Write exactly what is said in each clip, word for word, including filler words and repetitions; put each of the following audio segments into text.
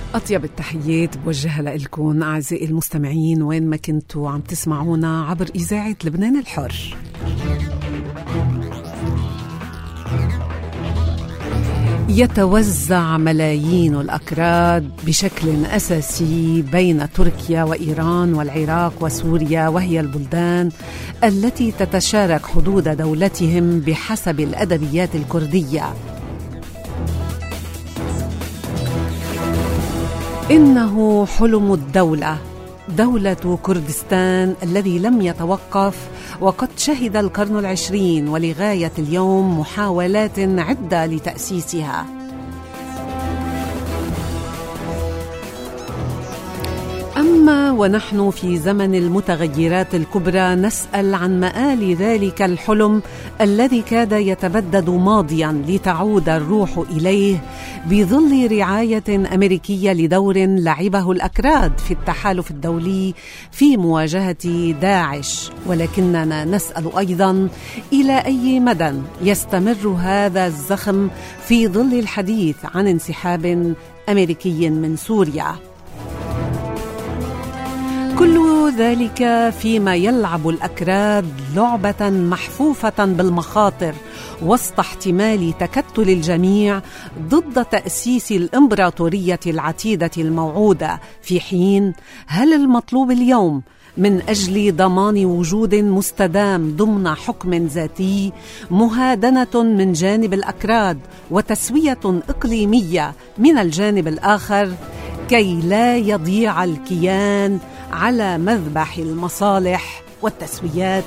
أطيب التحيات بوجهها لإلكم أعزائي المستمعين وين ما كنتوا عم تسمعونا عبر إذاعة لبنان الحر. يتوزع ملايين الأكراد بشكل أساسي بين تركيا وإيران والعراق وسوريا، وهي البلدان التي تتشارك حدود دولتهم بحسب الأدبيات الكردية. إنه حلم الدولة، دولة كردستان الذي لم يتوقف، وقد شهد القرن العشرين ولغاية اليوم محاولات عدة لتأسيسها. أما ونحن في زمن المتغيرات الكبرى نسأل عن مآل ذلك الحلم الذي كاد يتبدد ماضيا لتعود الروح إليه بظل رعاية أمريكية لدور لعبه الأكراد في التحالف الدولي في مواجهة داعش. ولكننا نسأل أيضا إلى أي مدى يستمر هذا الزخم في ظل الحديث عن انسحاب أمريكي من سوريا. كل ذلك فيما يلعب الأكراد لعبة محفوفة بالمخاطر وسط احتمال تكتل الجميع ضد تأسيس الإمبراطورية العتيدة الموعودة، في حين هل المطلوب اليوم من أجل ضمان وجود مستدام ضمن حكم ذاتي مهادنة من جانب الأكراد وتسوية إقليمية من الجانب الآخر كي لا يضيع الكيان على مذبح المصالح والتسويات؟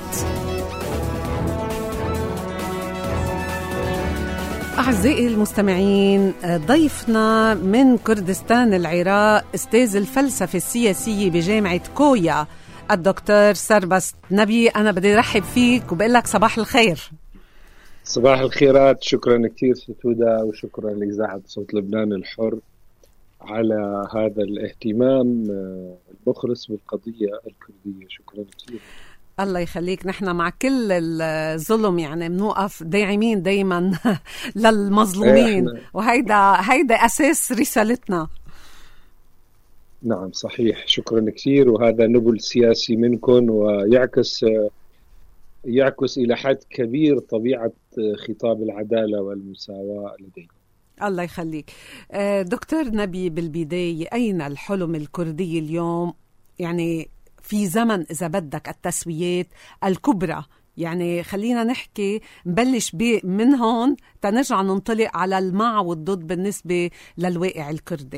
أعزائي المستمعين، ضيفنا من كردستان العراق أستاذ الفلسفة السياسية بجامعة كويا الدكتور سربست نبي. أنا بدي أرحب فيك وبقول لك صباح الخير. صباح الخيرات، شكرا كثير ستودا، وشكرا لإذاعة صوت لبنان الحر على هذا الاهتمام المخلص بالقضية الكردية. شكرا كثير. الله يخليك، نحن مع كل الظلم يعني بنوقف داعمين دايما للمظلومين، وهيدا هيدا أساس رسالتنا. نعم صحيح، شكرا كثير، وهذا نبل سياسي منكم ويعكس يعكس إلى حد كبير طبيعة خطاب العدالة والمساواة لدينا. الله يخليك دكتور نبي. بالبداية، أين الحلم الكردي اليوم؟ يعني في زمن إذا بدك التسويات الكبرى، يعني خلينا نحكي نبلش من هون تنرجع ننطلق على المع والضد بالنسبة للواقع الكردي.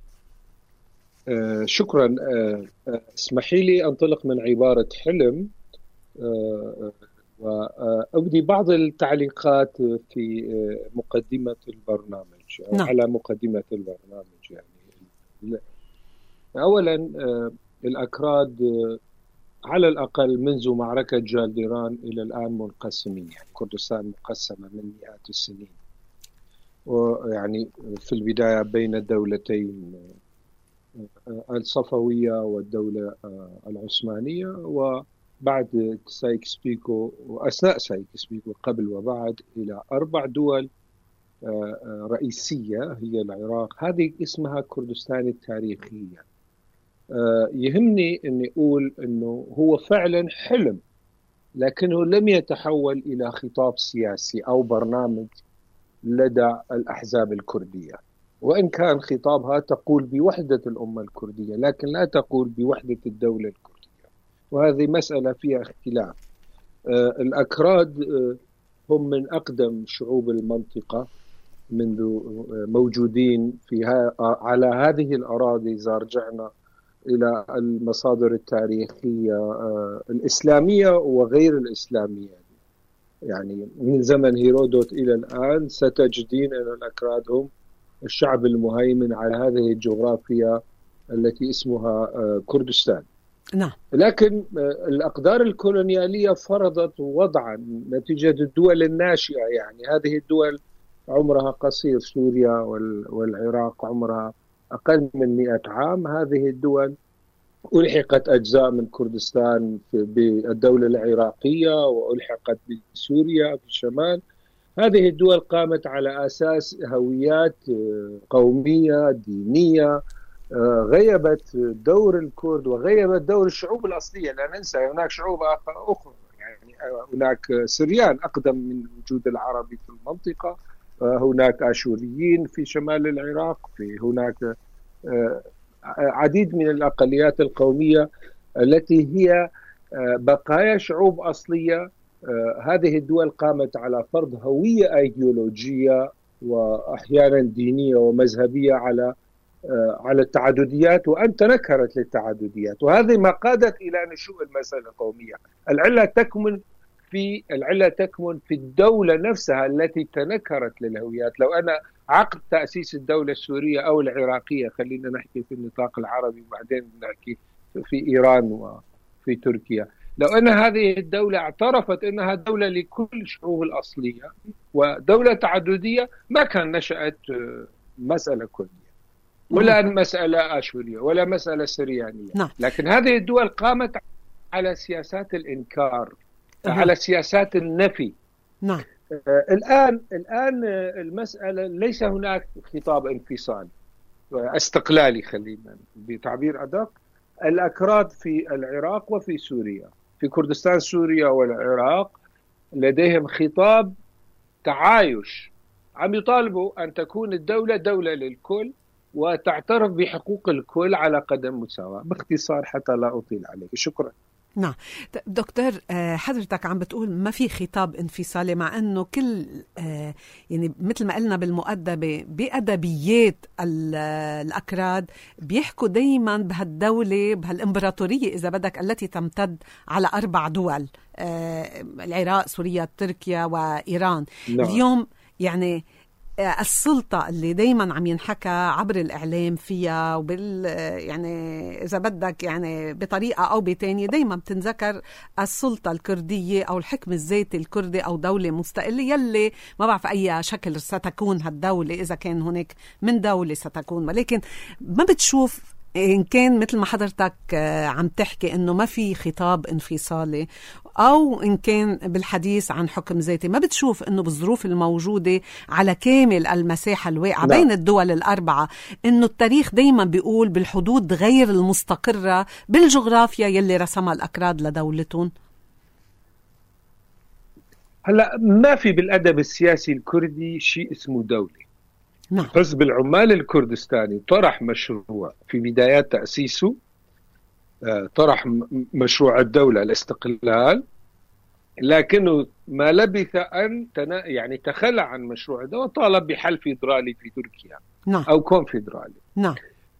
آه شكرا. آه اسمحي لي أنطلق من عبارة حلم آه وأبدي بعض التعليقات في مقدمة البرنامج. نعم. على مقدمة البرنامج يعني أولا الأكراد على الأقل منذ معركة جالديران إلى الآن منقسمين، يعني كردستان مقسمة من مئات السنين، ويعني في البداية بين الدولتين الصفوية والدولة العثمانية، وبعد سايكس بيكو وأثناء سايكس بيكو قبل وبعد إلى أربع دول رئيسية هي العراق. هذه اسمها كردستان التاريخية. يهمني أن أقول أنه هو فعلا حلم، لكنه لم يتحول إلى خطاب سياسي أو برنامج لدى الأحزاب الكردية، وإن كان خطابها تقول بوحدة الأمة الكردية لكن لا تقول بوحدة الدولة الكردية، وهذه مسألة فيها اختلاف. الأكراد هم من أقدم شعوب المنطقة، منذ موجودين فيها على هذه الأراضي إذا رجعنا إلى المصادر التاريخية الإسلامية وغير الإسلامية، يعني من زمن هيرودوت إلى الآن ستجدين أن الأكراد هم الشعب المهيمن على هذه الجغرافيا التي اسمها كردستان. نعم. لكن الأقدار الكولونيالية فرضت وضعا نتيجة الدول الناشئة، يعني هذه الدول عمرها قصير، سوريا والعراق عمرها أقل من مئة عام. هذه الدول ألحقت أجزاء من كردستان بالدولة العراقية وألحقت بسوريا في الشمال. هذه الدول قامت على أساس هويات قومية دينية غيبت دور الكرد وغيبت دور الشعوب الأصلية. لا ننسى هناك شعوب أخرى، يعني هناك سريان أقدم من الوجود العربي في المنطقة، هناك آشوريين في شمال العراق، في هناك عديد من الأقليات القومية التي هي بقايا شعوب أصلية. هذه الدول قامت على فرض هوية أيديولوجية وأحيانا دينية ومذهبية على على التعدديات، وأن تنكرت للتعدديات، وهذه ما قادت إلى نشوء المسألة القومية. العلة تكمن في العلة تكمن في الدولة نفسها التي تنكرت للهويات. لو أنا عقد تأسيس الدولة السورية أو العراقية، خلينا نحكي في النطاق العربي وبعدين نحكي في إيران وفي تركيا، لو أن هذه الدولة اعترفت أنها دولة لكل الشعوب الأصلية ودولة تعددية، ما كان نشأت مسألة كردية ولا مسألة آشورية ولا مسألة سريانية. نعم. لكن هذه الدول قامت على سياسات الإنكار، على سياسات النفي. نعم. آه الآن الآن المسألة ليس هناك خطاب انفصالي استقلالي، خلينا بتعبير أدق. الأكراد في العراق وفي سوريا، في كردستان سوريا والعراق، لديهم خطاب تعايش، عم يطالبوا أن تكون الدولة دولة للكل وتعترف بحقوق الكل على قدم مساواة. باختصار حتى لا أطيل عليك. شكرا. نعم دكتور، حضرتك عم بتقول ما في خطاب انفصالي، مع أنه كل يعني مثل ما قلنا بالمؤدبة بأدبيات الأكراد بيحكوا دايما بهالدولة بهالإمبراطورية إذا بدك التي تمتد على أربع دول، العراق سوريا تركيا وإيران. نعم. اليوم يعني السلطة اللي دايما عم ينحكى عبر الإعلام فيها وبال يعني إذا بدك يعني بطريقة أو بتانية دايما بتنذكر السلطة الكردية أو الحكم الذاتي الكردي أو دولة مستقلة، يلي ما بعرف أي شكل ستكون هالدولة، إذا كان هناك من دولة ستكون. ولكن ما بتشوف إن كان مثل ما حضرتك عم تحكي إنه ما في خطاب انفصالي، أو إن كان بالحديث عن حكم ذاتي، ما بتشوف إنه بالظروف الموجودة على كامل المساحة الواقعة بين الدول الأربعة إنه التاريخ دايما بيقول بالحدود غير المستقرة بالجغرافيا يلي رسمها الأكراد لدولتهم؟ هلا ما في بالأدب السياسي الكردي شيء اسمه دولة. نعم. حزب العمال الكردستاني طرح مشروع في بدايات تأسيسه، طرح مشروع الدولة الاستقلال، لكنه ما لبث أن يعني تخلى عن مشروع الدولة وطالب بحل فيدرالي في تركيا. نعم. أو كونفدرالي. نعم.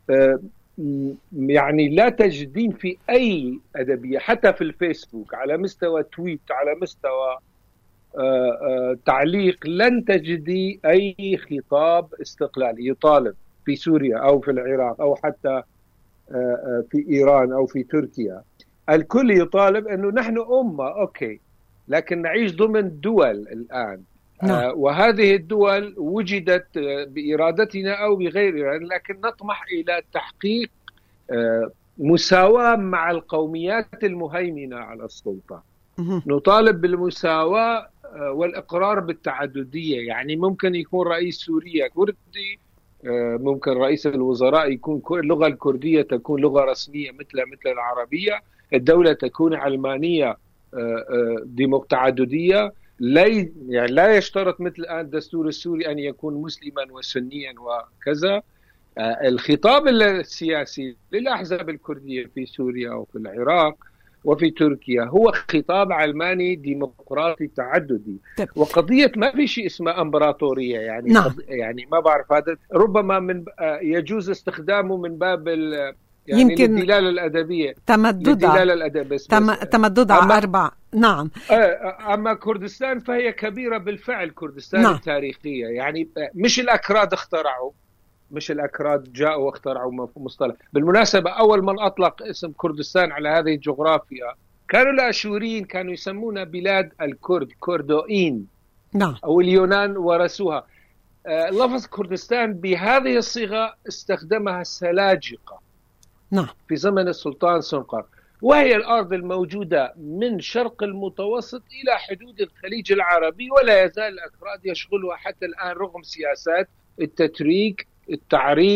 يعني لا تجدين في أي أدبية حتى في الفيسبوك على مستوى تويت على مستوى آآ آآ تعليق لن تجدي أي خطاب استقلالي يطالب في سوريا أو في العراق أو حتى في إيران أو في تركيا. الكل يطالب أنه نحن أمة أوكي، لكن نعيش ضمن دول الآن. نعم. وهذه الدول وجدت بإرادتنا أو بغير إرادتنا، لكن نطمح إلى تحقيق مساواة مع القوميات المهيمنة على السلطة. نطالب بالمساواة والإقرار بالتعددية، يعني ممكن يكون رئيس سوريا كردي، ممكن رئيس الوزراء يكون اللغة الكردية تكون لغة رسمية مثل مثل العربية، الدولة تكون علمانية تعددية، لا يعني لا يشترط مثل الآن الدستور السوري أن يكون مسلما وسنيا وكذا. الخطاب السياسي للأحزاب الكردية في سوريا وفي العراق وفي تركيا هو خطاب علماني ديمقراطي تعددي. طيب. وقضية ما في شيء اسمه امبراطورية، يعني نعم. يعني ما بعرف، هذا ربما من يجوز استخدامه من باب يعني يمكن الدلالة الأدبية، تمددها الدلالة الأدبية تم... تمددها على أربع. نعم. أما كردستان فهي كبيرة بالفعل، كردستان نعم. التاريخية، يعني مش الأكراد اخترعوا مش الأكراد جاءوا واخترعوا مصطلح. بالمناسبة أول من أطلق اسم كردستان على هذه الجغرافيا كانوا الآشوريين، كانوا يسمونها بلاد الكرد، كردوين. نعم. أو اليونان ورثوها. آه لفظ كردستان بهذه الصيغة استخدمها السلاجقة. نعم. في زمن السلطان سنقر، وهي الأرض الموجودة من شرق المتوسط إلى حدود الخليج العربي، ولا يزال الأكراد يشغلها حتى الآن رغم سياسات التتريك، التعريب،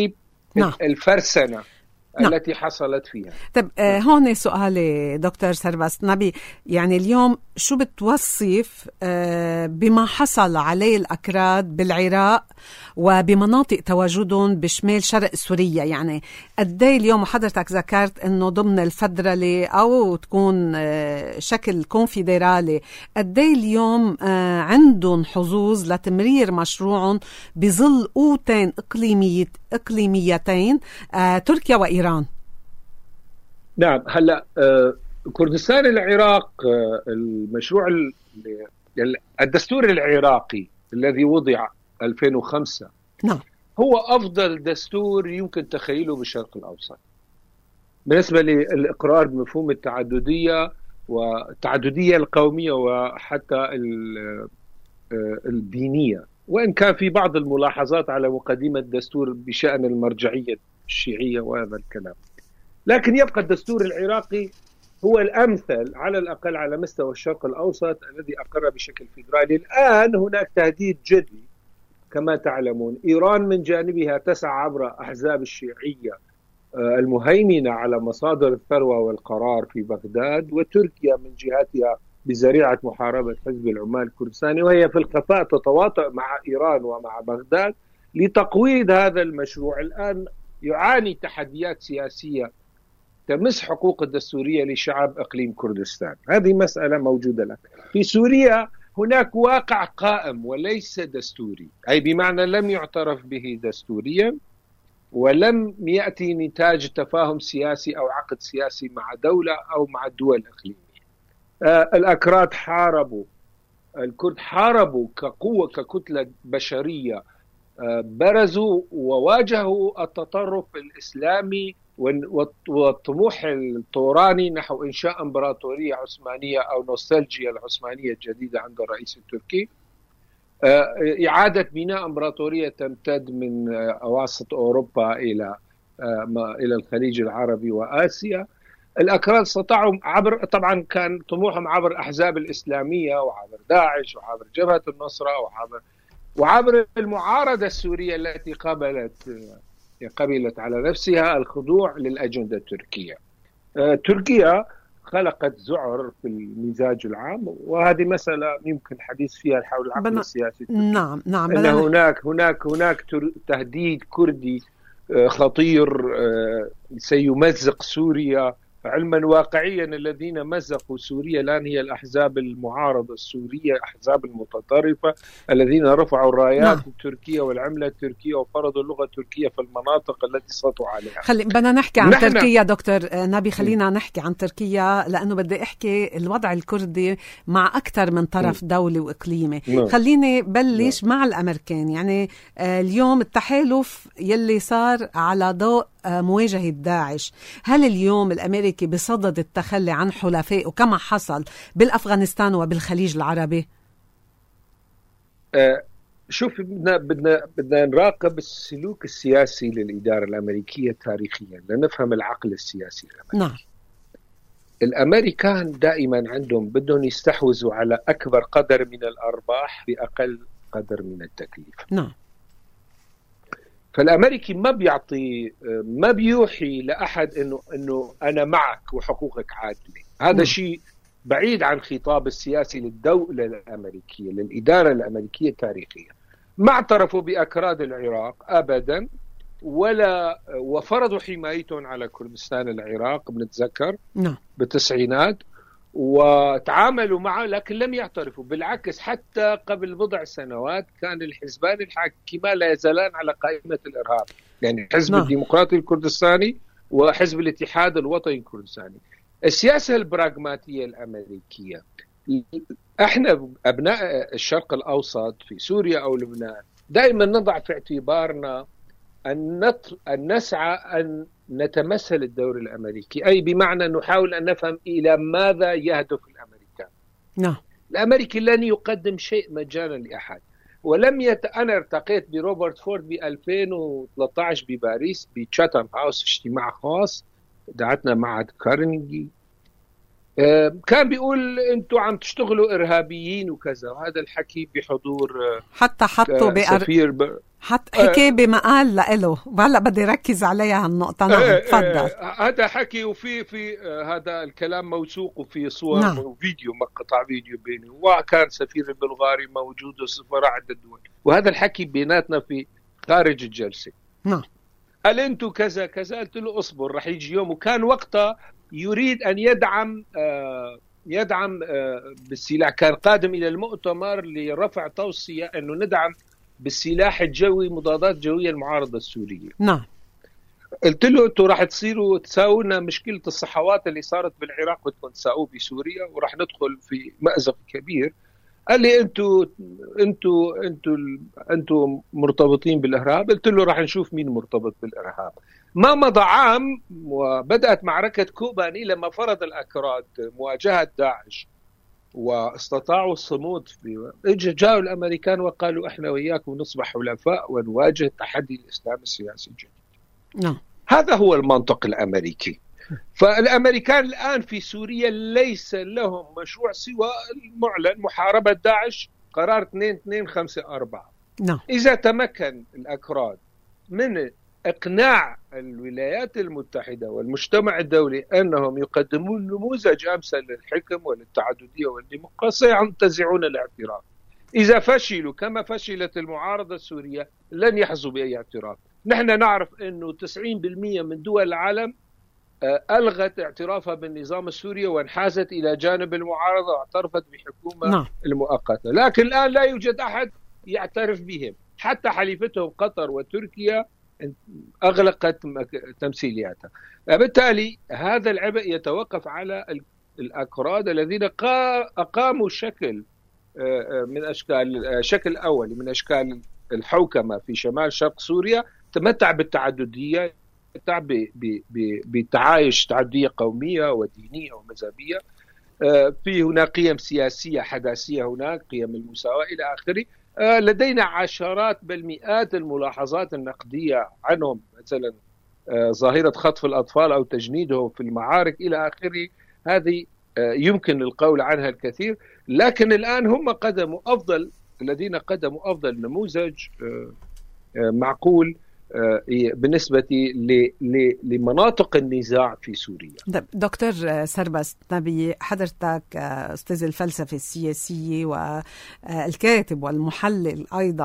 نعم. الفرسنة نعم. التي حصلت فيها. طب آه هون سؤالي دكتور سرباست نبي، يعني اليوم شو بتوصف آه بما حصل عليه الأكراد بالعراق وبمناطق تواجدهم بشمال شرق سوريا؟ يعني قدي اليوم، وحضرتك ذكرت انه ضمن الفدرالي او تكون آه شكل كونفدرالي، قدي اليوم آه عندهم حظوظ لتمرير مشروعهم بظل قوتين إقليمية اقليميتين آه تركيا وايران؟ نعم. هلا آه كردستان العراق، آه المشروع الدستور العراقي الذي وضع ألفين وخمسة نعم. هو افضل دستور يمكن تخيله بالشرق الاوسط بالنسبه للاقرار بمفهوم التعدديه والتعدديه القوميه وحتى الدينيه، وان كان في بعض الملاحظات على مقدمه الدستور بشان المرجعيه الشيعيه وهذا الكلام، لكن يبقى الدستور العراقي هو الامثل على الاقل على مستوى الشرق الاوسط الذي اقر بشكل فيدرالي. الان هناك تهديد جدي كما تعلمون، إيران من جانبها تسعى عبر أحزاب الشيعية المهيمنة على مصادر الثروة والقرار في بغداد، وتركيا من جهتها بذريعة محاربة حزب العمال الكردستاني، وهي في الخفاء تتواطأ مع إيران ومع بغداد لتقويض هذا المشروع. الآن يعاني تحديات سياسية تمس حقوق الدستورية لشعب إقليم كردستان، هذه مسألة موجودة لك. في سوريا هناك واقع قائم وليس دستوري، أي بمعنى لم يعترف به دستوريا ولم يأتي نتاج تفاهم سياسي أو عقد سياسي مع دولة أو مع الدول الإقليمية. آه الأكراد حاربوا، الكرد حاربوا كقوة ككتلة بشرية، آه برزوا وواجهوا التطرف الإسلامي والطموح الطوراني نحو إنشاء إمبراطورية عثمانية أو نوستالجيا العثمانية الجديدة عند الرئيس التركي، إعادة بناء إمبراطورية تمتد من أواسط أوروبا إلى إلى الخليج العربي وآسيا. الأكراد استطاعوا عبر، طبعا كان طموحهم عبر أحزاب الإسلامية وعبر داعش وعبر جبهة النصرة وعبر وعبر المعارضة السورية التي قبلت قبلت على نفسها الخضوع للأجندة التركية. آه، تركيا خلقت ذعر في المزاج العام، وهذه مسألة يمكن الحديث فيها حول العقل بنا... السياسي التركي. نعم نعم. أن هناك هناك هناك تهديد كردي آه، خطير آه، سيمزق سوريا، علما واقعيا الذين مزقوا سوريا الآن هي الأحزاب المعارضة السورية، أحزاب المتطرفة الذين رفعوا الرايات نعم. التركية والعملة التركية وفرضوا اللغة التركية في المناطق التي سطوا عليها. خلي بدنا نحكي عن تركيا دكتور نبي، خلينا نحكي عن تركيا لأنه بدي أحكي الوضع الكردي مع أكثر من طرف دولي وإقليمي. نعم. خليني بلش نعم. مع الأمريكان. يعني اليوم التحالف يلي صار على ضوء مواجهة داعش، هل اليوم الأمريكي بصدد التخلي عن حلفائه كما حصل بالأفغانستان وبالخليج العربي؟ آه شوف، بدنا بدنا بدنا نراقب السلوك السياسي للإدارة الأمريكية تاريخيا لنفهم العقل السياسي الأمريكي. نعم. الأمريكان دائما عندهم بدهم يستحوذوا على أكبر قدر من الأرباح بأقل قدر من التكليف. نعم. فالأمريكي ما بيعطي ما بيوحي لأحد إنه إنه أنا معك وحقوقك عادلة. هذا شيء بعيد عن خطاب السياسي للدولة الأمريكية، للإدارة الأمريكية تاريخيا. ما اعترفوا بأكراد العراق أبدا، ولا وفرضوا حمايتهم على كردستان العراق بنتذكر نعم. بالتسعينات، وتعاملوا معه لكن لم يعترفوا. بالعكس حتى قبل بضع سنوات كان الحزبان الحاكمان لا يزالان على قائمة الإرهاب، يعني الحزب نعم. الديمقراطي الكردستاني وحزب الاتحاد الوطني الكردستاني. السياسة البراغماتية الأمريكية، احنا أبناء الشرق الأوسط في سوريا أو لبنان دائما نضع في اعتبارنا أن, نطل... أن نسعى أن نتمثل الدور الأمريكي، أي بمعنى نحاول أن نفهم إلى ماذا يهدف الأمريكان. نعم. الأمريكي لن يقدم شيء مجانا لأحد، ولم يت... أنا ارتقيت بروبرت فورد ب ألفين وثلاثة عشر بباريس بتشاتام هاوس، اجتماع خاص دعتنا معهد كارنيجي، أه كان بيقول أنتوا عم تشتغلوا إرهابيين وكذا، وهذا الحكي بحضور حتى حطوا سفير ب... حط حكي بمقال لإله وهلا بدي ركز عليها هالنقطة. نعم تفضل. هذا حكي وفي في هذا الكلام موثوق وفي صور نعم. وفيديو مقطع فيديو بيني وكان سفير البلغاري موجود وسفراء عدة دول، وهذا الحكي بيناتنا في خارج الجلسة. نعم. قال انتو كذا كذا، قلت له اصبر رح يجي يوم، وكان وقتها يريد ان يدعم آه يدعم آه بالسلاح، كان قادم الى المؤتمر لرفع توصية انه ندعم بالسلاح الجوي مضادات جوية المعارضة السورية. نعم. قلت له انتوا راح تصيروا تساوونا مشكلة الصحوات اللي صارت بالعراق بدكم تساووه بسوريا، وراح ندخل في مأزق كبير. قال لي انتوا انتوا انتوا انتوا مرتبطين بالارهاب. قلت له راح نشوف مين مرتبط بالارهاب. ما مضى عام وبدأت معركة كوباني لما فرض الأكراد مواجهة داعش واستطاعوا الصمود. في اجى جاءوا الامريكان وقالوا احنا وياكم نصبح حلفاء ونواجه تحدي الاسلام السياسي الجديد. نعم. هذا هو المنطق الامريكي. فالامريكان الان في سوريا ليس لهم مشروع سوى المعلن محاربه داعش، قرار اثنين اثنين خمسة أربعة. نعم. اذا تمكن الاكراد من إقناع الولايات المتحدة والمجتمع الدولي أنهم يقدمون نموذج أمثل للحكم وللتعددية والديمقراطية ينتزعون الاعتراف. إذا فشلوا كما فشلت المعارضة السورية لن يحظوا بأي اعتراف. نحن نعرف أنه تسعين بالمئة من دول العالم ألغت اعترافها بالنظام السوري وانحازت إلى جانب المعارضة واعترفت بحكومة نعم. المؤقتة، لكن الآن لا يوجد أحد يعترف بهم. حتى حليفتهم قطر وتركيا أغلقت تمثيلياتها. بالتالي هذا العبء يتوقف على الأكراد الذين أقاموا شكل من أشكال شكل أولي من أشكال الحوكمة في شمال شرق سوريا، تمتع بالتعددية، تمتع بالتعايش، تعددية قومية ودينية ومذهبية. في هناك قيم سياسية حداثية، هناك قيم المساواة إلى آخره. لدينا عشرات بل مئات الملاحظات النقدية عنهم، مثلا ظاهرة خطف الأطفال أو تجنيدهم في المعارك إلى آخره. هذه يمكن القول عنها الكثير، لكن الآن هم قدموا أفضل، الذين قدموا أفضل نموذج معقول بالنسبة لمناطق النزاع في سوريا. دكتور سربست نبي، حضرتك أستاذ الفلسفة السياسية والكاتب والمحلل أيضا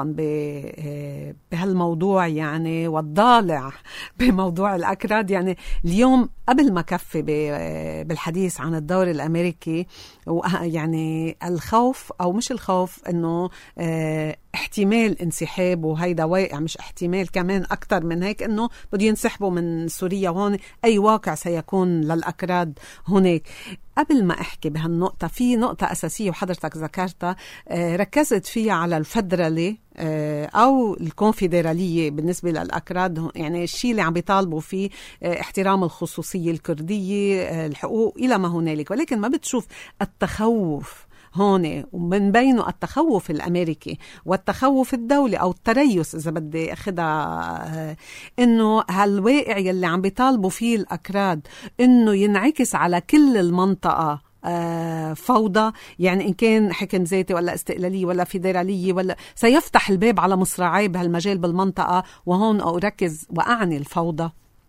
بهالموضوع يعني، والضالع بموضوع الأكراد. يعني اليوم قبل ما كفي بالحديث عن الدور الأمريكي، يعني الخوف أو مش الخوف إنه احتمال انسحاب، وهيدا واقع، مش احتمال كمان أكتر من هيك، إنه بده ينسحبوا من سوريا، وهون أي واقع سيكون للأكراد هناك. قبل ما أحكي بهالنقطة، في نقطة أساسية وحضرتك ذكرتها ركزت فيها على الفدرالية أو الكونفدرالية بالنسبة للأكراد. يعني الشيء اللي عم بيطالبوا فيه احترام الخصوصية الكردية، الحقوق إلى ما هنالك، ولكن ما بتشوف التخوف هون، ومن بينه التخوف الأمريكي والتخوف الدولي أو التريث إذا بدي أخذها، إنه هالواقع يلي عم بيطالبوا فيه الأكراد إنه ينعكس على كل المنطقة فوضى، يعني إن كان حكم ذاتي ولا استقلالية ولا فيدرالية، ولا سيفتح الباب على مصراعي بهالمجال بالمنطقة، وهون أركز وأعني الفوضى.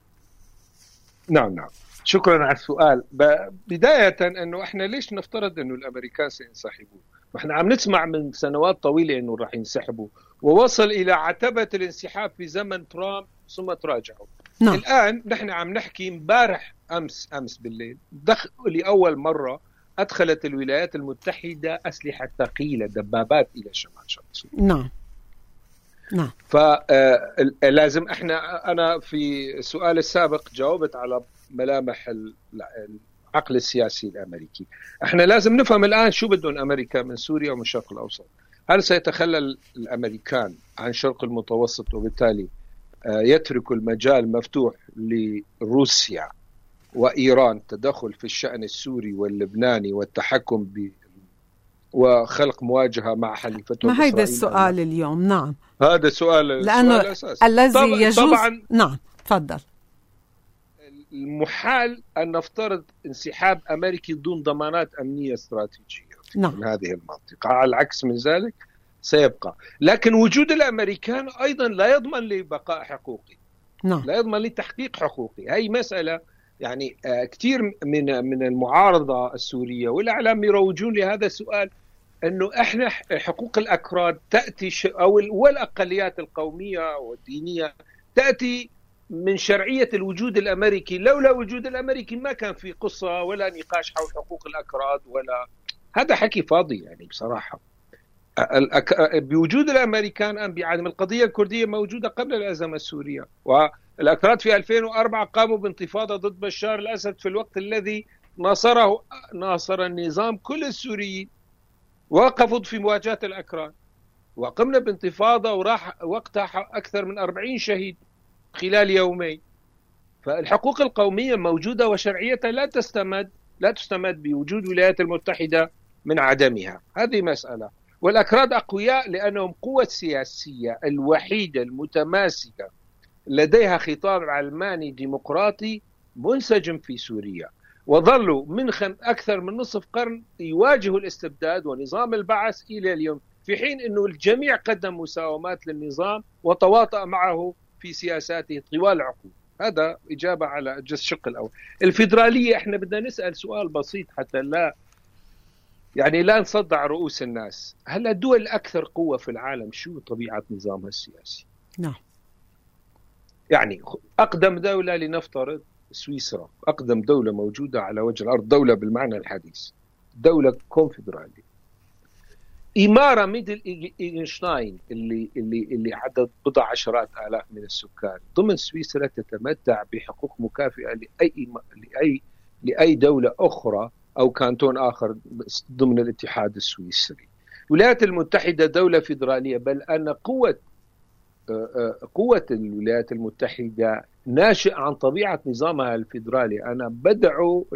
نعم نعم، شكرا على السؤال. بداية أنه إحنا ليش نفترض أنه الأمريكان سينسحبوا؟ وإحنا عم نسمع من سنوات طويلة أنه راح ينسحبوا، ووصل إلى عتبة الانسحاب في زمن ترامب ثم تراجعوا. نعم. الآن نحن عم نحكي مبارح أمس أمس بالليل دخل لأول مرة أدخلت الولايات المتحدة أسلحة ثقيلة، دبابات، إلى شمال شرق سوريا. نعم نعم. فلازم احنا، انا في السؤال السابق جاوبت على ملامح العقل السياسي الامريكي. احنا لازم نفهم الان شو بدهم امريكا من سوريا ومن الشرق الاوسط. هل سيتخلى الامريكان عن الشرق المتوسط وبالتالي يتركوا المجال مفتوح لروسيا وايران تدخل في الشأن السوري واللبناني والتحكم ب وخلق مواجهة مع حليفتهم؟ ما هيدا السؤال اليوم. نعم، هذا السؤال، لأنه الذي طب... يجوز طبعا. نعم تفضل. المحال أن نفترض انسحاب أمريكي دون ضمانات أمنية استراتيجية. نعم. من هذه المنطقة. على العكس من ذلك سيبقى، لكن وجود الأمريكان أيضا لا يضمن لي بقاء حقوقي. نعم. لا يضمن لي تحقيق حقوقي. هاي مسألة يعني كثير من من المعارضة السورية والإعلام يروجون لهذا السؤال، أنه إحنا حقوق الأكراد تأتي أو والأقليات القومية والدينية تأتي من شرعية الوجود الأمريكي. لولا وجود الأمريكي ما كان في قصة ولا نقاش حول حقوق الأكراد، ولا هذا حكي فاضي يعني بصراحة. بوجود الأمريكان أم بعدم القضية الكردية موجودة قبل الأزمة السورية، والأكراد في ألفين وأربعة قاموا بانتفاضة ضد بشار الأسد في الوقت الذي ناصره ناصر النظام كل السوريين، وقفوا في مواجهة الأكراد، وقمنا بانتفاضة وراح وقتها أكثر من أربعين شهيد خلال يومين. فالحقوق القومية موجودة وشرعيتها لا تستمد لا تستمد بوجود الولايات المتحدة من عدمها. هذه مسألة. والأكراد أقوياء لأنهم قوة سياسية الوحيدة المتماسكة لديها خطاب علماني ديمقراطي منسجم في سوريا، وظلوا من خم أكثر من نصف قرن يواجهوا الاستبداد ونظام البعث إلى اليوم، في حين أنه الجميع قدم مساومات للنظام وتواطأ معه في سياساته طوال العقود. هذا إجابة على الشق الأول. الفيدرالية احنا بدنا نسأل سؤال بسيط حتى لا يعني لا نصدع رؤوس الناس. هل الدول الأكثر قوة في العالم شو طبيعة نظامها السياسي؟ نعم. يعني أقدم دولة لنفترض سويسرا، أقدم دولة موجودة على وجه الأرض، دولة بالمعنى الحديث، دولة كونفدرالية. إمارة مثل إينشتاين اللي اللي اللي عدد بضع عشرات آلاف من السكان ضمن سويسرا تتمتع بحقوق مكافئة لأي لأي لأي دولة أخرى أو كانتون آخر ضمن الاتحاد السويسري. الولايات المتحدة دولة فيدرالية، بل أن قوة قوة الولايات المتحدة ناشئ عن طبيعة نظامها الفيدرالي. أنا بدعو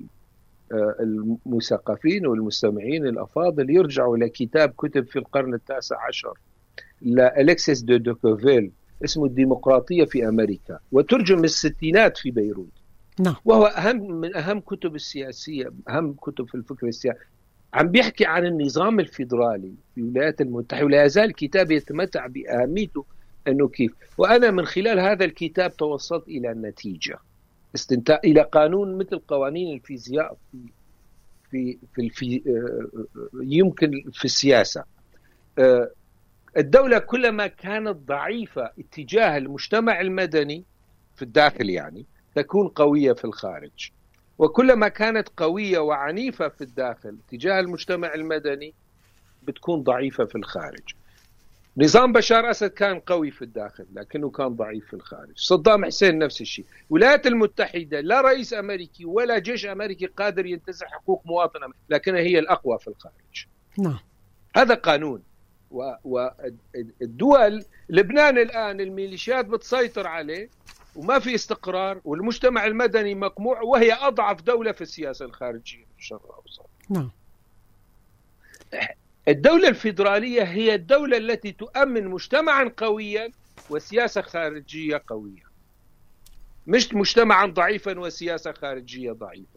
المثقفين والمستمعين الأفاضل يرجعوا لكتاب كتب في القرن التاسع عشر لأليكسيس دو دوكوفيل اسمه الديمقراطية في أمريكا، وترجم الستينات في بيروت. نعم. وهو أهم من أهم كتب السياسية، أهم كتب في الفكر السياسي. عم بيحكي عن النظام الفيدرالي في الولايات المتحدة، ولا يزال الكتاب يتمتع بأهميته أنه كيف. وأنا من خلال هذا الكتاب توصلت إلى النتيجة، استنتاج إلى قانون مثل قوانين الفيزياء في في في يمكن في السياسة. الدولة كلما كانت ضعيفة اتجاه المجتمع المدني في الداخل يعني تكون قوية في الخارج، وكلما كانت قوية وعنيفة في الداخل تجاه المجتمع المدني بتكون ضعيفة في الخارج. نظام بشار أسد كان قوي في الداخل لكنه كان ضعيف في الخارج. صدام حسين نفس الشيء. الولايات المتحدة لا رئيس أمريكي ولا جيش أمريكي قادر ينتزع حقوق مواطن أمريكي، لكنها هي الأقوى في الخارج. نعم. هذا قانون. والدول لبنان الآن الميليشيات بتسيطر عليه وما في استقرار، والمجتمع المدني مقموع، وهي أضعف دولة في السياسة الخارجية في الشرق الأوسط. نعم. الدولة الفيدرالية هي الدولة التي تؤمن مجتمعا قويا وسياسة خارجية قوية، مش مجتمعا ضعيفا وسياسة خارجية ضعيفة.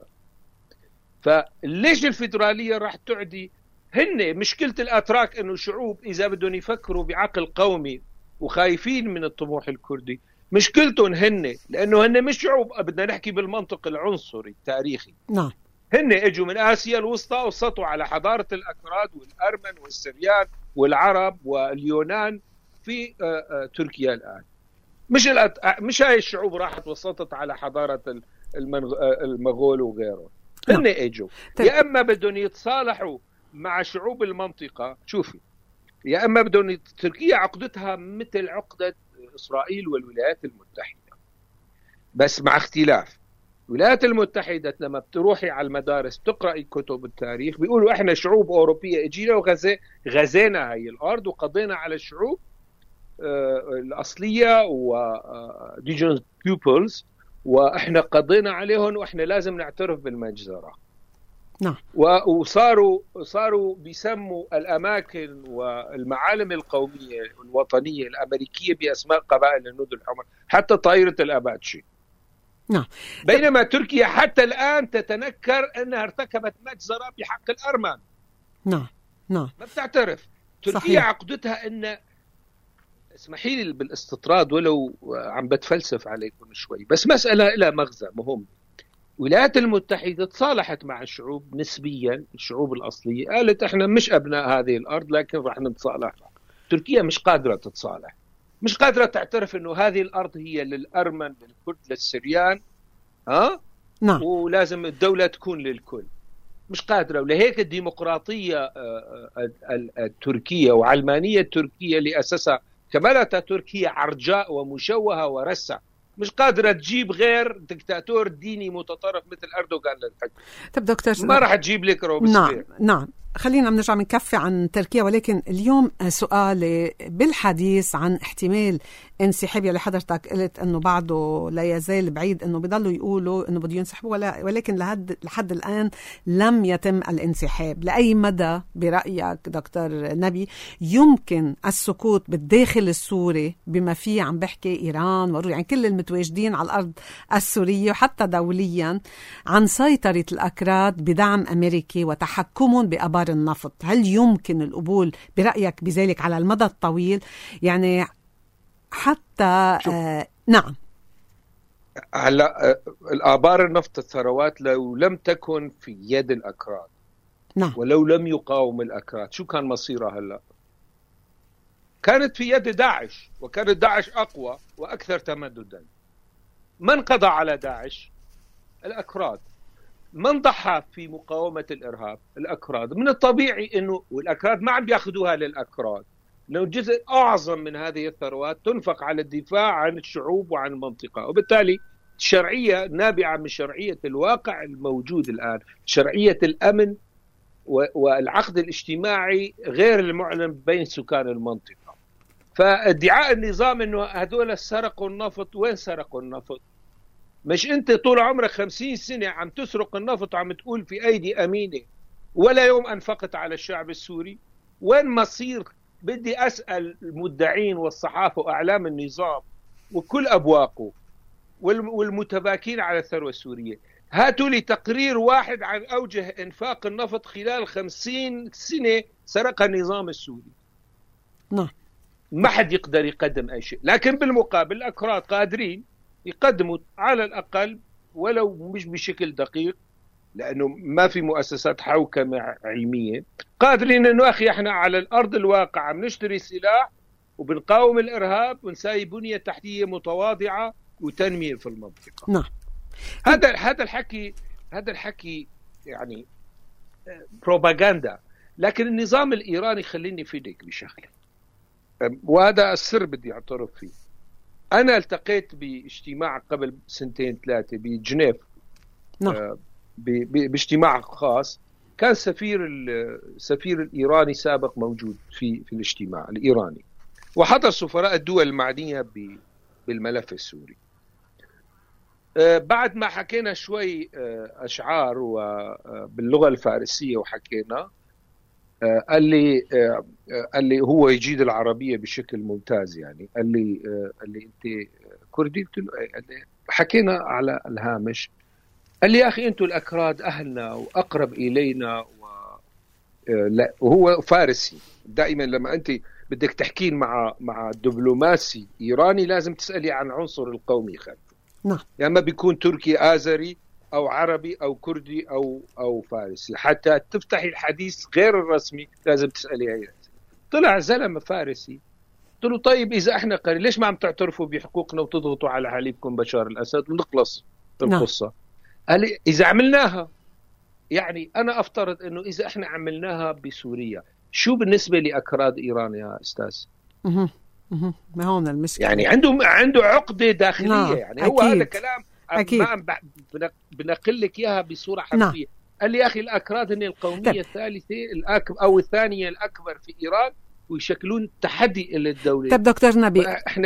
فليش الفيدرالية راح تعدي؟ هن مشكلة الأتراك أنه شعوب إذا بدهم يفكروا بعقل قومي وخايفين من الطموح الكردي، مشكلتهم هن لأنه هن مش شعوب، بدنا نحكي بالمنطق العنصري التاريخي. نعم. هن اجوا من آسيا الوسطى وسطوا على حضارة الأكراد والأرمن والسريان والعرب واليونان في تركيا الآن. مش الأت... مش هاي الشعوب راحت وسطت على حضارة المنغ... المغول وغيره. هن اجوا يا أما بدهم يتصالحوا مع شعوب المنطقة. شوفي، يا أما بدهم تركيا عقدتها مثل عقدة إسرائيل والولايات المتحدة، بس مع اختلاف. الولايات المتحدة لما بتروحي على المدارس تقرأي كتب التاريخ بيقولوا احنا شعوب أوروبية اجينا وغزينا غزينا هاي الأرض وقضينا على الشعوب الأصلية و indigenous peoples، واحنا قضينا عليهم واحنا لازم نعترف بالمجزرة. نعم. وصاروا صاروا بيسموا الأماكن والمعالم القومية الوطنية الأمريكية بأسماء قبائل الهنود الحمر، حتى طائرة الأباتشي. نعم. بينما تركيا حتى الآن تتنكر أنها ارتكبت مجزرة بحق الأرمن. نعم. نعم. ما بتعترف. تركيا صحيح. عقدتها ان، اسمحي لي بالاستطراد ولو عم بتفلسف عليكم شوي، بس مسألة لها مغزى مهم. الولايات المتحدة تصالحت مع الشعوب نسبيا، الشعوب الأصلية قالت احنا مش أبناء هذه الأرض لكن رح نتصالح. تركيا مش قادرة تتصالح، مش قادرة تعترف انه هذه الأرض هي للأرمن للكرد للسريان، ها؟ نعم. ولازم الدولة تكون للكل، مش قادرة. ولهيك الديمقراطية التركية وعلمانية التركية اللي أسسها كمال اتاتورك هي عرجاء ومشوهة ورسع، مش قادرة تجيب غير دكتاتور ديني متطرف مثل أردوغان للحكم. طب دكتور، ما راح تجيب لك روبسفير. نعم نعم، خلينا نرجع نكفي عن تركيا، ولكن اليوم سؤال بالحديث عن احتمال انسحاب، اللي حضرتك قلت انه بعده لا يزال بعيد، انه بيضلوا يقولوا انه بده ينسحبوا، ولا ولكن لحد لحد الان لم يتم الانسحاب. لاي مدى برايك دكتور نبي يمكن السكوت بالداخل السوري بما فيه عم بحكي ايران وروسيا، يعني كل المتواجدين على الارض السوريه وحتى دوليا، عن سيطره الاكراد بدعم امريكي وتحكمهم بابار النفط؟ هل يمكن القبول برأيك بذلك على المدى الطويل؟ يعني حتى آه نعم هلا آه الآبار النفط الثروات لو لم تكن في يد الأكراد، نعم، ولو لم يقاوم الأكراد، شو كان مصيرها هلا؟ كانت في يد داعش، وكانت داعش أقوى وأكثر تمددا. من قضى على داعش؟ الأكراد. من ضحى في مقاومة الإرهاب؟ الأكراد. من الطبيعي أنه، والأكراد ما عم بياخذوها للأكراد، لو جزء أعظم من هذه الثروات تنفق على الدفاع عن الشعوب وعن المنطقة، وبالتالي الشرعية نابعة من شرعية الواقع الموجود الآن، شرعية الأمن والعقد الاجتماعي غير المعلن بين سكان المنطقة. فادعاء النظام أنه هذول سرقوا النفط، وين سرقوا النفط؟ مش انت طول عمرك خمسين سنة عم تسرق النفط وعم تقول في ايدي امينة، ولا يوم انفقت على الشعب السوري؟ وين مصير؟ بدي اسأل المدعين والصحافة واعلام النظام وكل ابواقه والمتباكين على الثروة السورية، هاتوا لي تقرير واحد عن اوجه انفاق النفط خلال خمسين سنة سرقها النظام السوري. نعم، ما حد يقدر يقدم اي شيء. لكن بالمقابل الاكراد قادرين يقدموا على الأقل، ولو مش بشكل دقيق لأنه ما في مؤسسات حوكمة علمية، قادرين أنه أخي إحنا على الأرض الواقع عم نشتري سلاح وبنقاوم الإرهاب ونساوي بنية تحتية متواضعة وتنمية في المنطقة. نعم. هذا هذا الحكي هذا الحكي يعني بروباغندا. لكن النظام الإيراني، خليني فيديك بشغله، وهذا السر بدي أعترف فيه. أنا التقيت باجتماع قبل سنتين ثلاثة بجنيف، نعم، آه باجتماع خاص، كان سفير السفير الإيراني سابق موجود في في الاجتماع الإيراني، وحضر سفراء الدول المعنية بالملف السوري. آه بعد ما حكينا شوي آه أشعار وباللغة الفارسية وحكينا، آه قال لي آه قال لي هو يجيد العربية بشكل ممتاز، يعني قال لي آه قال لي أنت كردي؟ قلت له حكينا على الهامش. قال لي يا أخي أنتوا الأكراد أهلنا وأقرب إلينا و... آه لا، وهو فارسي. دائما لما أنت بدك تحكين مع مع دبلوماسي إيراني لازم تسألي عن عنصر القومي خلفه. نعم، يعني ما بيكون تركي آزري أو عربي أو كردي أو أو فارسي، حتى تفتحي الحديث غير الرسمي لازم تسألي هي. طلع زلمة فارسي. قلت له طيب إذا إحنا قريب ليش ما عم تعترفوا بحقوقنا وتضغطوا على حليفكم بشار الأسد ونخلص القصة؟ قال لي إذا عملناها، يعني أنا أفترض إنه إذا إحنا عملناها بسوريا، شو بالنسبة لأكراد إيران يا أستاذ؟ اها اها ما هون المشكلة. يعني عنده عنده عقدة داخلية. نعم. يعني هو أكيد. هذا كلام أكيد. ما بنقل لك إياها بصورة حرفية. نعم. قال لي يا أخي الأكراد هن القومية طيب. الثالثة الأكبر أو الثانية الأكبر في إيران، ويشكلون تحدي إلى الدولة. طيب دكتور نبي، إحنا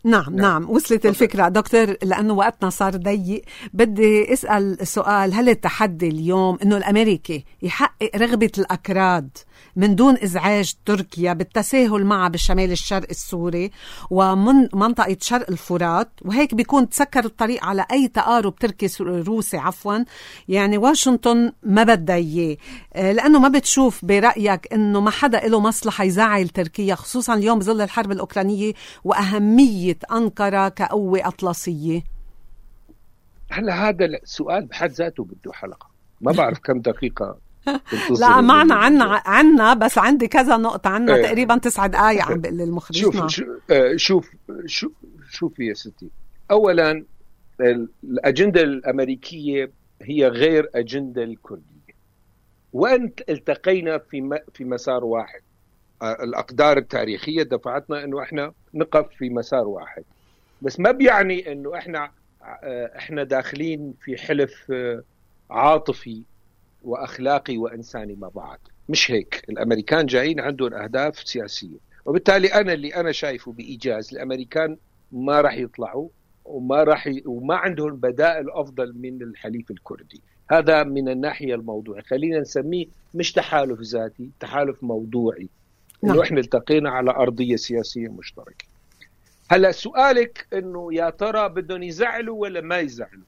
نعم نعم, نعم. وصلت الفكرة دكتور. لأنه وقتنا صار ضيق، بدي أسأل سؤال: هل التحدي اليوم أنه الأمريكي يحقق رغبة الأكراد من دون إزعاج تركيا بالتساهل معها بالشمال الشرق السوري ومن منطقة شرق الفرات، وهيك بيكون تسكر الطريق على أي تقارب تركي روسي عفوا، يعني واشنطن ما بدها إياه، لأنه ما بتشوف برأيك أنه ما حدا له مصلحة يزعل تركيا، خصوصا اليوم بظل الحرب الأوكرانية وأهمية أنقرة كقوة أطلسية؟ هلا هذا السؤال بحد ذاته بده حلقة، ما بعرف كم دقيقة. لا معنا عنا عنا بس عندي كذا نقطة عنا، اه تقريبا تسع دقايق عم بقول المخرج. شوف شوف شوف شوف يا ستي، أولا الأجندة الأمريكية هي غير أجندة الكردية، وأن التقينا في في مسار واحد. الأقدار التاريخية دفعتنا إنه إحنا نقف في مسار واحد، بس ما بيعني إنه إحنا إحنا داخلين في حلف عاطفي وأخلاقي وإنساني مع بعض. مش هيك. الأمريكان جايين عندهم أهداف سياسية، وبالتالي أنا اللي أنا شايفه بإيجاز الأمريكان ما راح يطلعوا وما راح ي... وما عندهم بدائل أفضل من الحليف الكردي. هذا من الناحية الموضوعية، خلينا نسميه مش تحالف ذاتي، تحالف موضوعي، إنه إحنا التقينا على أرضية سياسية مشتركة. هلا سؤالك إنه يا ترى بدهم يزعلوا ولا ما يزعلوا؟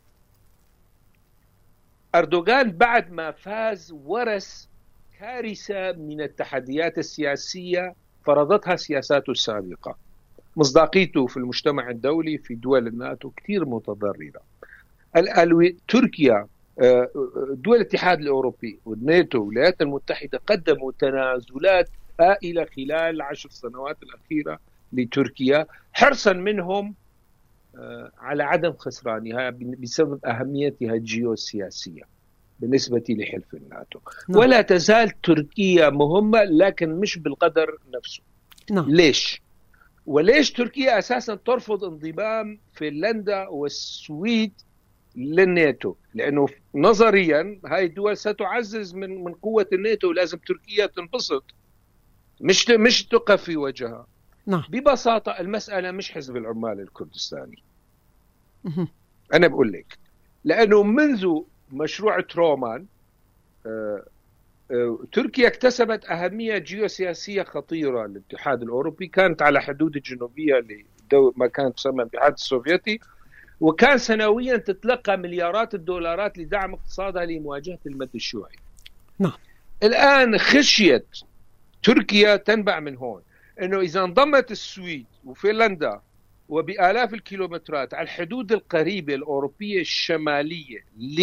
أردوغان بعد ما فاز ورث كارثة من التحديات السياسية فرضتها سياساته السابقة. مصداقيته في المجتمع الدولي في دول الناتو كثير متضررة. تركيا، دول الاتحاد الأوروبي والناتو والولايات المتحدة قدموا تنازلات هائلة خلال العشر سنوات الأخيرة لتركيا، حرصا منهم على عدم خسرانها بسبب أهميتها الجيوسياسية بالنسبة لحلف الناتو. نعم. ولا تزال تركيا مهمة، لكن مش بالقدر نفسه. نعم. ليش؟ وليش تركيا أساسا ترفض انضمام فنلندا والسويد للناتو؟ لأنه نظريا هاي الدول ستعزز من من قوة الناتو، لازم تركيا تنبسط، مش مش تقف في وجهها. نعم. ببساطة المسألة مش حزب العمال الكردستاني. أنا بقول لك، لأنه منذ مشروع ترومان آه آه تركيا اكتسبت أهمية جيوسياسية خطيرة للاتحاد الأوروبي، كانت على حدود الجنوبية لما كانت تسمى الاتحاد السوفيتي، وكان سنويا تتلقى مليارات الدولارات لدعم اقتصادها لمواجهة المد الشيوعي. نعم. الآن خشيت تركيا تنبع من هون إنه إذا انضمت السويد وفنلندا وبآلاف الكيلومترات على الحدود القريبة الأوروبية الشمالية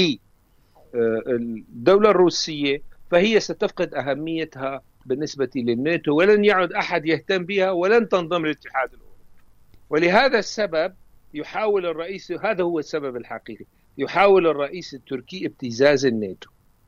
للدولة الروسية، فهي ستفقد أهميتها بالنسبة للناتو، ولن يعد أحد يهتم بها، ولن تنضم للاتحاد الأوروبي. ولهذا السبب يحاول الرئيس، هذا هو السبب الحقيقي، يحاول الرئيس التركي ابتزاز الناتو.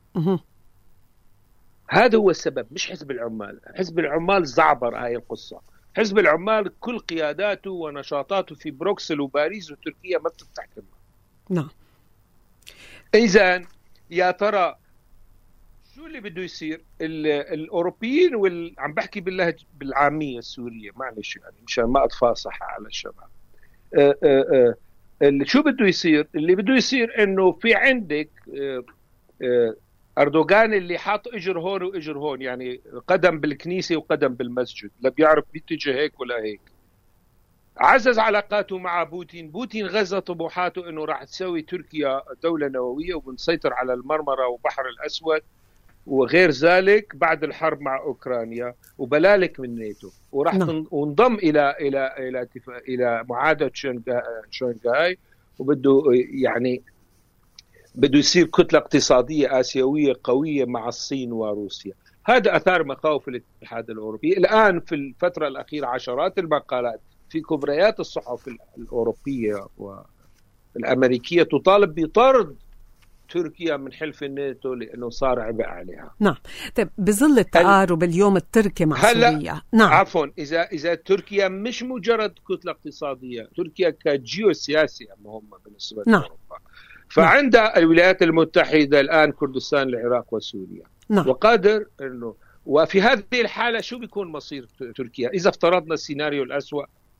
هذا هو السبب، مش حزب العمال. حزب العمال زعبر هاي القصة. حزب العمال كل قياداته ونشاطاته في بروكسل وباريس وتركيا ما بتتحكمها. نعم. إذن يا ترى شو اللي بده يصير؟ الأوروبيين وال... عم بحكي باللهجة بالعامية السورية، معلش يعني مشان ما أتفاصح على الشباب. أه أه أه شو بده يصير؟ اللي بده يصير إنه في عندك أه أه أردوغان اللي حاط إجر هون وإجر هون، يعني قدم بالكنيسة وقدم بالمسجد، لا بيعرف بيتجه هيك ولا هيك. عزز علاقاته مع بوتين، بوتين غزا طموحاته إنه راح تسوي تركيا دولة نووية وبنسيطر على المرمرة وبحر الأسود وغير ذلك بعد الحرب مع أوكرانيا، وبلالك من ناتو، وراح تنضم إلى إلى إلى إلى معاهدة شنغهاي، وبده يعني بده يصير كتلة اقتصادية آسيوية قوية مع الصين وروسيا. هذا أثار مخاوف الاتحاد الأوروبي. الآن في الفترة الأخيرة عشرات المقالات في كبريات الصحف الأوروبية والأمريكية تطالب بطرد تركيا من حلف الناتو لأنه صار عبء عليها. نعم. طيب بظل التقارب اليوم التركي مع سوريا، نعم عفوا، إذا إذا تركيا مش مجرد كتلة اقتصادية، تركيا كجيوسياسية مهمة بالنسبة نعم. لأوروبا. فعند الولايات المتحدة الآن كردستان العراق وسوريا. نعم. وقادر إنه، وفي هذه الحالة شو بيكون مصير تركيا إذا افترضنا السيناريو الأسوأ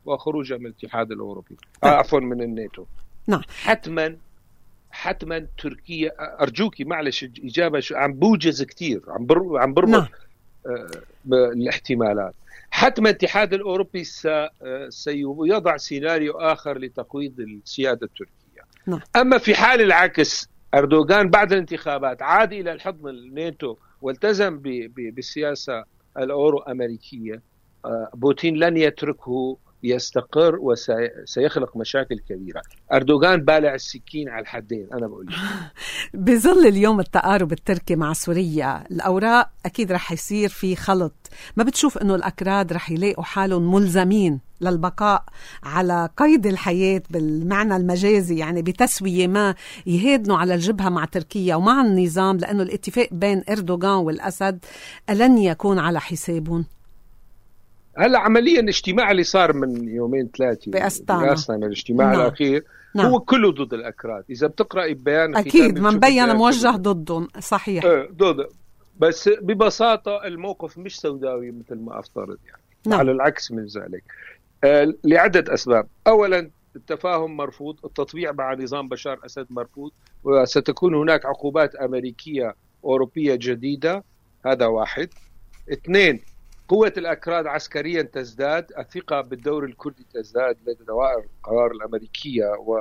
وخروجها من الاتحاد الأوروبي، عفوا من الناتو. نعم. حتما حتما تركيا، أرجوكي معلش إجابة عم بوجز كتير، عم بر عم بربط نعم. الاحتمالات. حتما الاتحاد الأوروبي سيضع سيناريو آخر لتقويض السيادة التركية. نعم. أما في حال العكس، أردوغان بعد الانتخابات عاد إلى الحضن الناتو والتزم بالسياسة الأورو أمريكية، بوتين لن يتركه يستقر وسيخلق مشاكل كبيرة. أردوغان بالع السكين على الحدين، أنا بقول. بظل اليوم التقارب التركي مع سوريا، الأوراق أكيد رح يصير في خلط. ما بتشوف أنه الأكراد رح يلاقوا حالهم ملزمين للبقاء على قيد الحياة بالمعنى المجازي، يعني بتسوية ما يهادنوا على الجبهة مع تركيا ومع النظام، لأنه الاتفاق بين أردوغان والأسد ألن يكون على حسابهم؟ هلا عمليا الاجتماع اللي صار من يومين ثلاثة بأستانا، الاجتماع نعم. الأخير نعم. هو كله ضد الأكراد. إذا بتقرأ بيان أكيد من بيان موجه ضدهم، صحيح. اه ضد، بس ببساطة الموقف مش سوداوي مثل ما أفترض يعني. نعم. على العكس من ذلك، آه لعدة أسباب. أولا التفاهم مرفوض، التطبيع مع نظام بشار الأسد مرفوض، وستكون هناك عقوبات أمريكية أوروبية جديدة. هذا واحد. اثنين، قوة الأكراد عسكريا تزداد، الثقة بالدور الكردي تزداد لدى دوائر القرار الأمريكية، و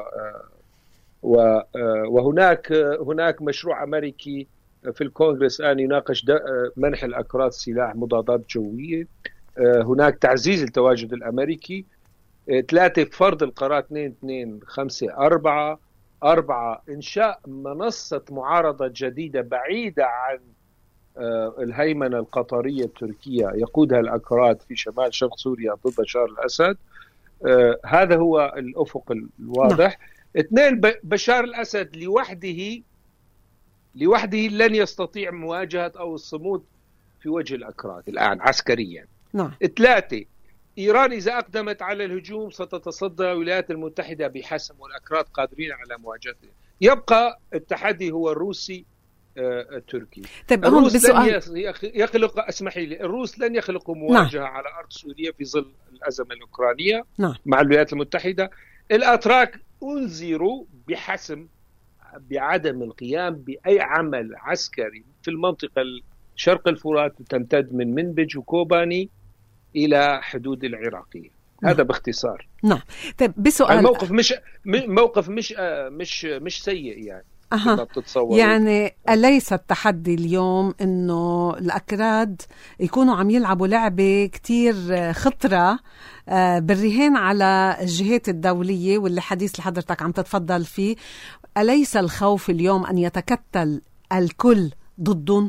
وهناك هناك مشروع أمريكي في الكونغرس الآن يناقش منح الأكراد سلاح مضادات جوية. هناك تعزيز التواجد الأمريكي. ثلاثة، فرض القرار اثنين اثنين خمسة أربعة. أربعة، إنشاء منصة معارضة جديدة بعيدة عن الهيمنة القطرية التركية يقودها الأكراد في شمال شرق سوريا ضد بشار الأسد. هذا هو الأفق الواضح. اثنين، بشار الأسد لوحده لوحده لن يستطيع مواجهة أو الصمود في وجه الأكراد الآن عسكريا. نعم. ثلاثة، إيران إذا أقدمت على الهجوم ستتصدى الولايات المتحدة بحسم، والأكراد قادرين على مواجهته. يبقى التحدي هو الروسي التركي. طيب الروس لن يخلق اسمحي لي الروس لن يخلقوا مواجهة نعم. على أرض سوريا في ظل الأزمة الأوكرانية نعم. مع الولايات المتحدة. الأتراك أنذروا بحسم بعدم القيام بأي عمل عسكري في المنطقة شرق الفرات تمتد من منبج وكوباني إلى حدود العراقية. نعم. هذا باختصار. نعم. طيب بسؤال، الموقف مش موقف مش مش مش سيء يعني. أها. يعني أليس التحدي اليوم إنه الأكراد يكونوا عم يلعبوا لعبة كتير خطرة بالرهان على الجهات الدولية واللي حديث اللي حضرتك عم تتفضل فيه؟ أليس الخوف اليوم أن يتكتل الكل ضدهم؟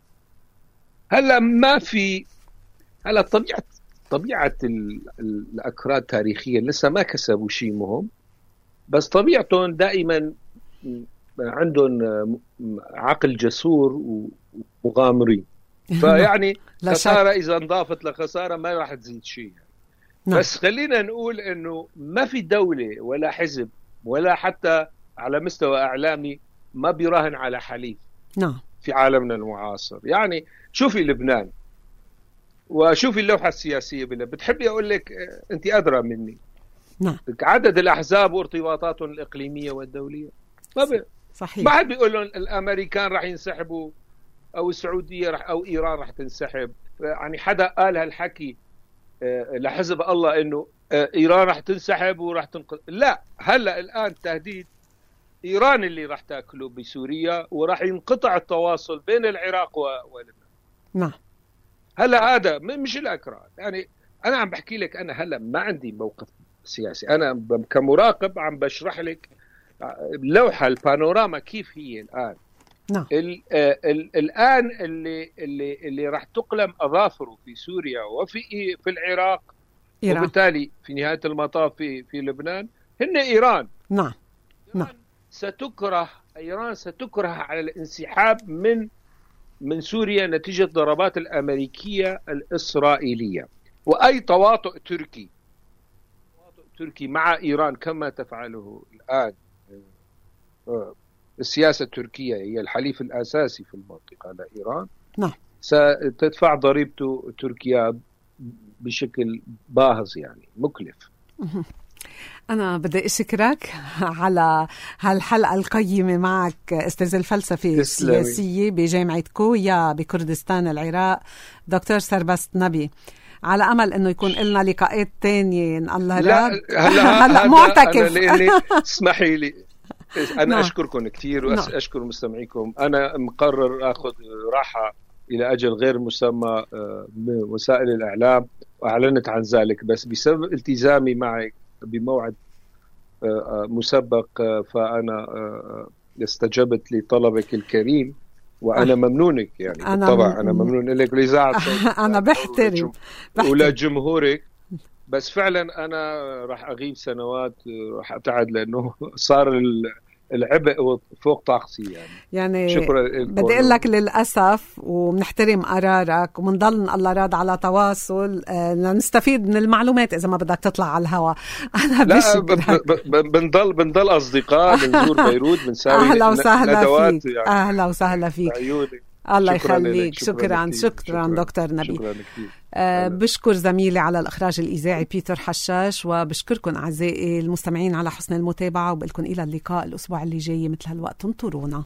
هلا ما في هلا طبيعة طبيعة الأكراد تاريخيا لسه ما كسبوا شيء مهم، بس طبيعتهم دائما عندهم عقل جسور ومغامرين. فيعني خسارة إذا انضافت لخسارة ما راح تزيد شيء. نعم. بس خلينا نقول إنه ما في دولة ولا حزب ولا حتى على مستوى إعلامي ما بيراهن على حليف. نعم. في عالمنا المعاصر. يعني شوفي لبنان وشوفي اللوحة السياسية بلبنان، بتحبي أقول لك أنت أدرى مني. نعم. عدد الأحزاب وارتباطاتهم الإقليمية والدولية ما بي... صحيح. ما حد بيقول لهم الأمريكان راح ينسحبوا أو السعودية راح أو إيران راح تنسحب. يعني حدا قال هالحكي لحزب الله إنه إيران راح تنسحب وراح تنقذ؟ لا، هلا الآن تهديد إيران اللي راح تأكله بسوريا وراح ينقطع التواصل بين العراق ولبنان. نعم. هلا هذا مش الأكراد. يعني أنا عم بحكي لك، أنا هلا ما عندي موقف سياسي، أنا كمراقب عم بشرح لك اللوحة البانوراما كيف هي الآن. نعم. ال ال الآن اللي اللي اللي راح تقلم أظافره في سوريا وفي في العراق إيران. وبالتالي في نهاية المطاف في في لبنان هن إيران. نعم. نعم. ستكره إيران ستكره على الانسحاب من من سوريا نتيجة ضربات الأمريكية الإسرائيلية، وأي تواطؤ تركي تواطؤ تركي مع إيران كما تفعله الآن السياسة التركية هي الحليف الأساسي في المنطقة لإيران. نعم. ستدفع ضريبته تركيا بشكل باهظ يعني مكلف. أنا بدي أشكرك على هالحلقة القيمة معك أستاذ الفلسفة السياسية بجامعة كويا بكردستان العراق دكتور سربست نبي، على أمل أنه يكون لنا لقاءات تانية إن الله لا راد. هلا هلا معتكف. اسمحي لي، أنا نعم. أشكركم كثير وأشكر نعم. مستمعيكم. أنا مقرر أخذ راحة إلى أجل غير مسمى من وسائل الإعلام، وأعلنت عن ذلك، بس بسبب التزامي معك بموعد مسبق فأنا استجبت لطلبك الكريم، وأنا ممنونك يعني بالطبع. أنا, أنا ممنون لك لإذاعة أنا بحترم ولا جمهورك، بس فعلا أنا راح أغيب سنوات، راح أبتعد لأنه صار العبء فوق طاقتي يعني. يعني شكرا، بدي أقول لك للأسف، وبنحترم قرارك وبنضل الله راد على تواصل لنستفيد من المعلومات إذا ما بدك تطلع على الهواء. أنا بشكرك. بنضل بنضل أصدقاء، بنزور بيروت، بنساوي أهلا وسهلا ندوات فيك يعني. أهلا وسهلا فيك. الله يخليك. شكرا شكرا, شكرا دكتور نبي. شكرا أه بشكر زميلي على الإخراج الإذاعي بيتر حشاش، وبشكركم أعزائي المستمعين على حسن المتابعة، وبقلكم إلى اللقاء الأسبوع اللي جاي مثل هالوقت. انطرونا.